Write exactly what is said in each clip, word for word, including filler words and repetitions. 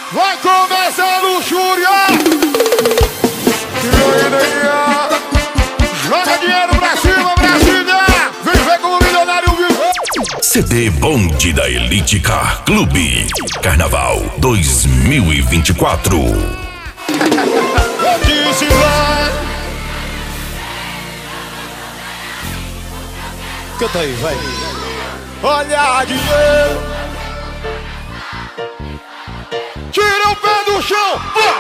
Vai começar a luxúria. E aí, neguinha? Joga dinheiro pra cima, Brasília. Vem ver como o milionário vive. C D Bonde da Elite Car Clube Carnaval dois mil e vinte e quatro. Eu disse vai. Canta aí, vai. Olha dinheiro. Tira o pé do chão.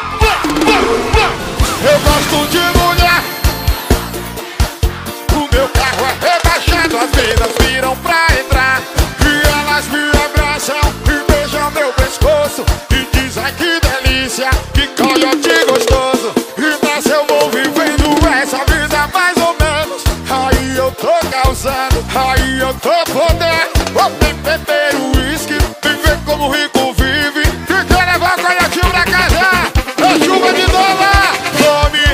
Eu gosto de mulher. O meu carro é rebaixado, as meninas viram pra entrar. E elas me abraçam e beijam meu pescoço. E dizem ai que delícia, que coiote gostoso. E nessa eu vou vivendo essa vida mais ou menos. Aí eu tô causando, aí eu tô podendo. Vou tem beber o uísque, viver como rico vive. Que quer levar coiote pra casa, é chuva de dólar. Tome,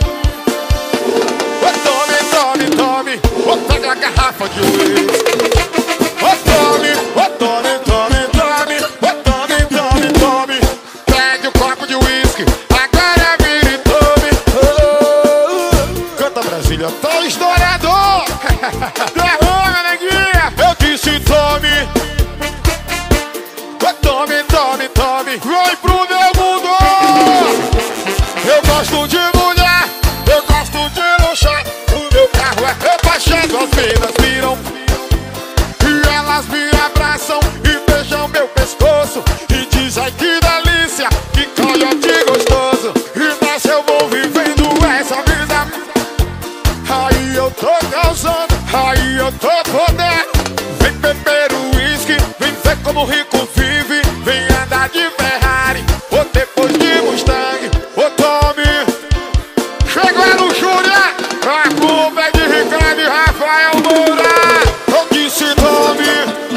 tome, tome, tome. Vou pegar a garrafa de uísque. Tome, tome, tome, tome. Tome, tome, tome. Pegue o copo de uísque, agora vire e tome. Oh, canta Brasília, tô estourador. Derrama, neguinha. Eu disse tome. Tome, tome, tome. Vai pro meu mundo. Eu gosto de mulher, eu gosto de luxar. O meu carro é rebaixado, as meninas viram. E elas me abraçam e beijam meu pescoço. E dizem ai que delícia, que coiote gostoso. E nessa eu vou vivendo essa vida. Aí eu tô causando, aí eu tô podendo. Vem beber o uísque, vem ver como o rico vive. Vem andar de Ferrari, ou depois de Mustang. Ô tome, chegou a luxúria. A culpa é de Ricardo e Rafael Moura. Eu disse tome.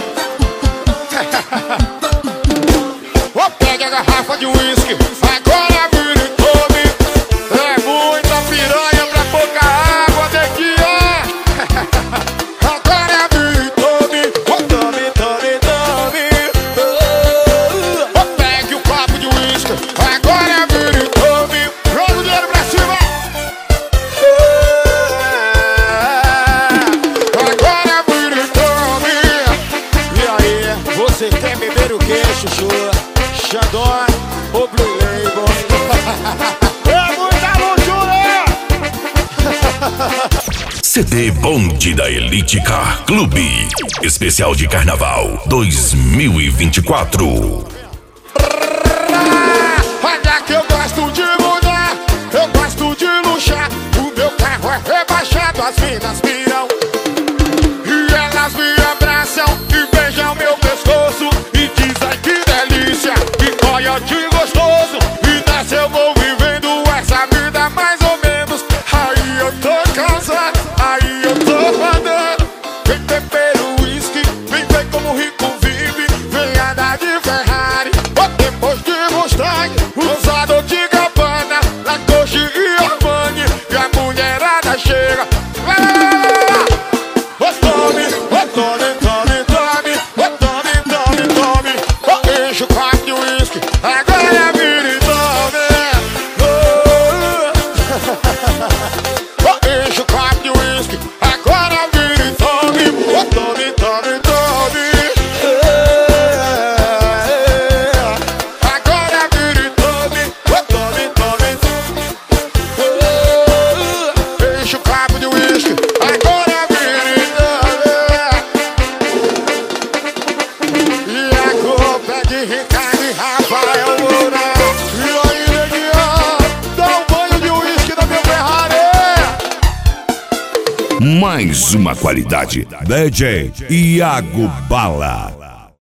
Ô pegue a garrafa de uísque, agora vira e tome. É muita piranha pra pouca água, neguinha. Agora vira e tome. Ô tome, tome, tome. Ô pegue o copo de uísque, agora vira e tome. Joga o dinheiro pra cima. Agora vira e tome. E aí, você quer beber o que, chuchu? Xandão ou Blue Label? É muita luxúria! C D Bonde da Elite Car Clube Especial de Carnaval dois mil e vinte e quatro. Olha que eu gosto de mulher, eu gosto de luxar. O meu carro é rebaixado, as minas viram. E elas me abraçam e beijam meu pescoço. E dizem ai que delícia, que coiote gostoso. E nessa eu vou vivendo essa vida mais ou menos. Aí eu tô cansado, aí eu tô mandando. Vem beber o uísque, vem ver como o rico vive. Vem andar de Ferrari, ou depois de Mustang. Usado de Gabbana, Lacoste e Armani. E a mulherada chega. Vai, vai, vai, vai. Ô tome, ô tome, tome, tome. Ô tome, tome, tome. Ô enche o copo de uísque, agora vira e tome. Ô enche o copo de uísque, agora vira e tome. Ô tome, tome, tome. Agora vira e tome. Ô tome, tome. Enche o copo de uísque, agora vira e tome. E a culpa é de Ricardo e Rafael Moura. E aí, neguinha, dá um banho de uísque na minha Ferrari. Mais uma qualidade. D J Iago Bala.